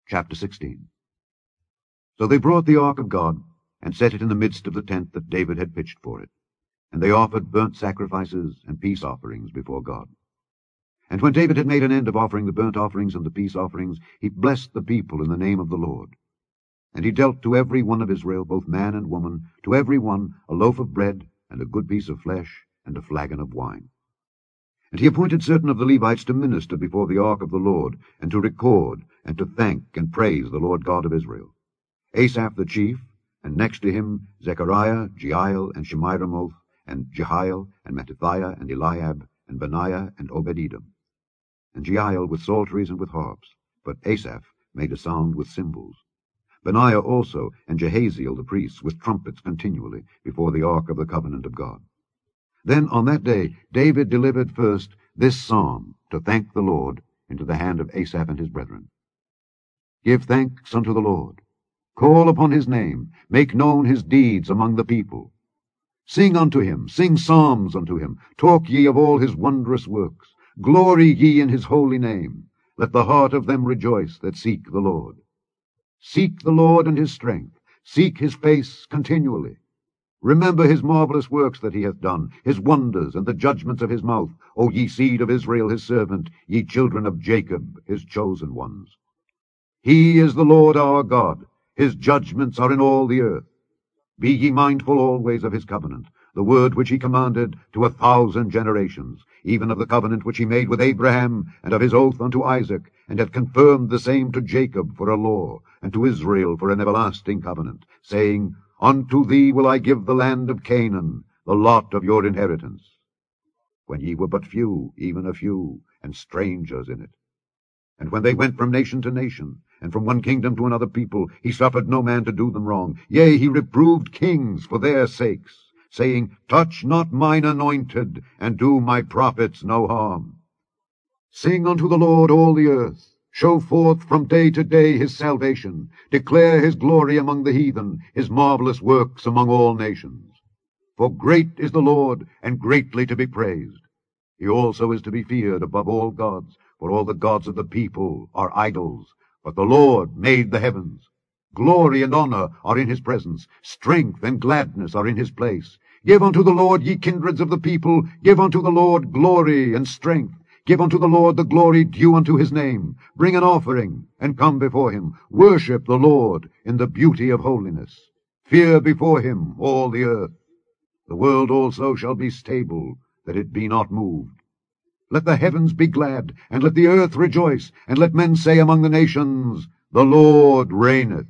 Chapter 16. So they brought the ark of God, and set it in the midst of the tent that David had pitched for it. And they offered burnt sacrifices and peace offerings before God. And when David had made an end of offering the burnt offerings and the peace offerings, he blessed the people in the name of the Lord. And he dealt to every one of Israel, both man and woman, to every one a loaf of bread, and a good piece of flesh, and a flagon of wine. And he appointed certain of the Levites to minister before the ark of the Lord, and to record, and to thank and praise the Lord God of Israel. Asaph the chief, and next to him Zechariah, Jeiel, and Shemiramoth, and Jehiel, and Mattithiah, and Eliab, and Benaiah, and Obed-Edom. And Jeiel with psalteries and with harps, but Asaph made a sound with cymbals. Benaiah also, and Jehaziel the priests, with trumpets continually, before the ark of the covenant of God. Then on that day David delivered first this psalm, to thank the Lord, into the hand of Asaph and his brethren. Give thanks unto the Lord. Call upon his name. Make known his deeds among the people. Sing unto him. Sing psalms unto him. Talk ye of all his wondrous works. Glory ye in his holy name. Let the heart of them rejoice that seek the Lord. Seek the Lord and his strength. Seek his face continually. Remember his marvelous works that he hath done, his wonders, and the judgments of his mouth, O ye seed of Israel his servant, ye children of Jacob his chosen ones. He is the Lord our God. His judgments are in all the earth. Be ye mindful always of his covenant, the word which he commanded to 1,000 generations, even of the covenant which he made with Abraham, and of his oath unto Isaac, and hath confirmed the same to Jacob for a law, and to Israel for an everlasting covenant, saying, Unto thee will I give the land of Canaan, the lot of your inheritance. When ye were but few, even a few, and strangers in it. And when they went from nation to nation, and from one kingdom to another people, he suffered no man to do them wrong. Yea, he reproved kings for their sakes, saying, Touch not mine anointed, and do my prophets no harm. Sing unto the Lord all the earth. Show forth from day to day his salvation. Declare his glory among the heathen, his marvelous works among all nations. For great is the Lord, and greatly to be praised. He also is to be feared above all gods, for all the gods of the people are idols. But the Lord made the heavens. Glory and honor are in his presence. Strength and gladness are in his place. Give unto the Lord, ye kindreds of the people. Give unto the Lord glory and strength. Give unto the Lord the glory due unto his name. Bring an offering, and come before him. Worship the Lord in the beauty of holiness. Fear before him all the earth. The world also shall be stable, that it be not moved. Let the heavens be glad, and let the earth rejoice, and let men say among the nations, The Lord reigneth.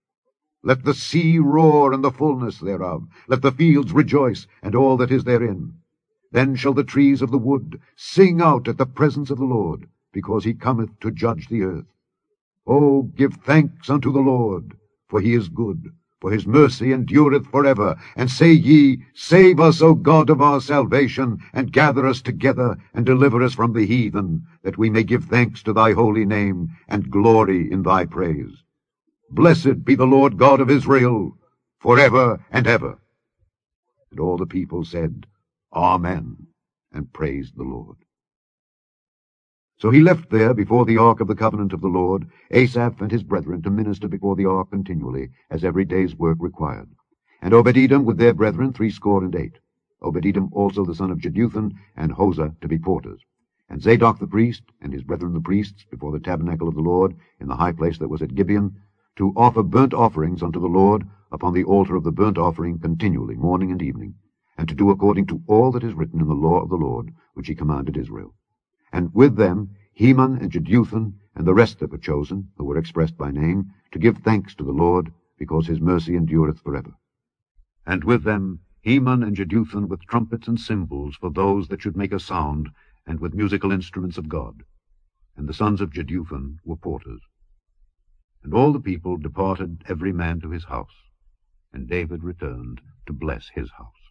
Let the sea roar, and the fullness thereof. Let the fields rejoice, and all that is therein. Then shall the trees of the wood sing out at the presence of the Lord, because he cometh to judge the earth. O give thanks unto the Lord, for he is good, for his mercy endureth forever. And say ye, Save us, O God of our salvation, and gather us together, and deliver us from the heathen, that we may give thanks to thy holy name, and glory in thy praise. Blessed be the Lord God of Israel, forever and ever. And all the people said, Amen, and praised the Lord. So he left there before the ark of the covenant of the Lord Asaph and his brethren to minister before the ark continually, as every day's work required. And Obed-Edom with their brethren 68. Obed-Edom also the son of Jeduthun, and Hosah to be porters. And Zadok the priest, and his brethren the priests, before the tabernacle of the Lord, in the high place that was at Gibeon, to offer burnt offerings unto the Lord upon the altar of the burnt offering continually, morning and evening, and to do according to all that is written in the law of the Lord, which he commanded Israel. And with them Heman and Jeduthun, and the rest that were chosen, who were expressed by name, to give thanks to the Lord, because his mercy endureth forever. And with them Heman and Jeduthun with trumpets and cymbals for those that should make a sound, and with musical instruments of God. And the sons of Jeduthun were porters. And all the people departed every man to his house, and David returned to bless his house.